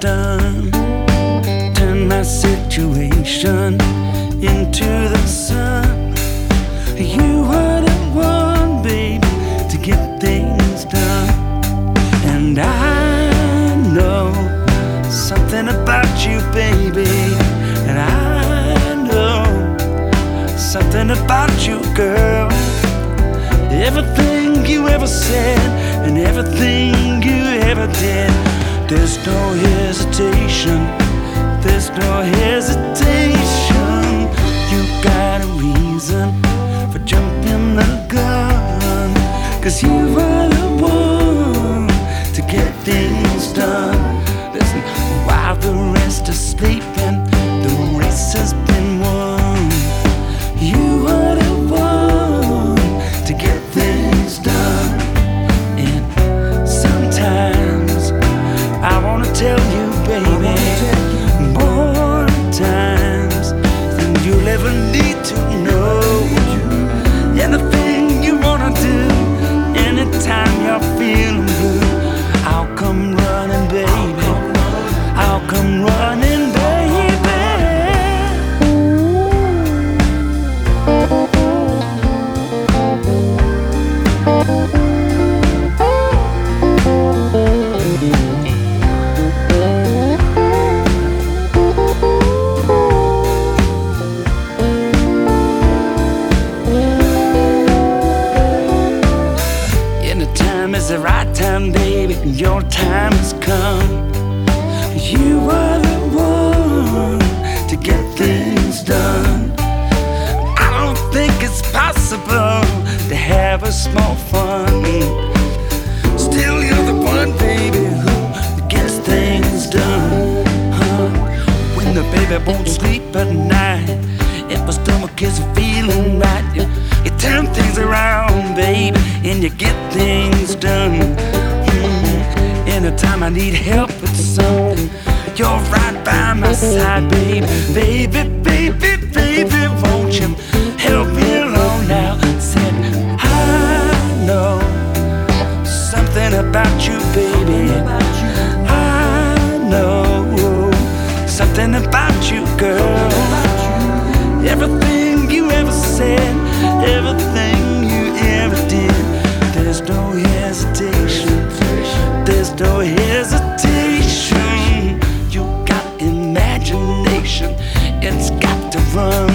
done. Turn my situation into the sun. You are the one, baby, to get things done. And I know something about you, baby. And I know something about you, girl. Everything you ever said and everything you ever did, there's no hesitation, there's no hesitation. You got a reason for jumping the gun, 'cause you are the one to get things done. Listen, while the rest are sleeping, the race has been won. You are the one to get things done. And sometimes I wanna tell you, baby, more times than you'll ever need to know. Anything you wanna do, anytime you're feeling blue, I'll come running, baby. I'll come running, baby. Is the right time, baby, your time has come. You are the one to get things done. I don't think it's possible to have a small fun. Still you're the one, baby, who gets things done. When the baby won't sleep at night, if my stomach is feeling right, you turn things around, baby, and you get things done. Anytime I need help with something, you're right by my side, baby. Baby, baby, baby, won't you help me along now? Said, I know something about you, baby. I know something about you, girl. Everything you ever said, everything you ever did, there's no hesitation, there's no hesitation. You got imagination, it's got to run.